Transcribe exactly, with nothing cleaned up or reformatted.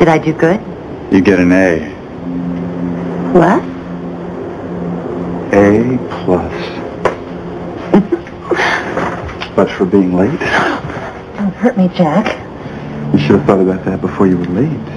Did I do good? You get an A. What? A plus. But for being late. Don't hurt me, Jack. You should have thought about that before you were late.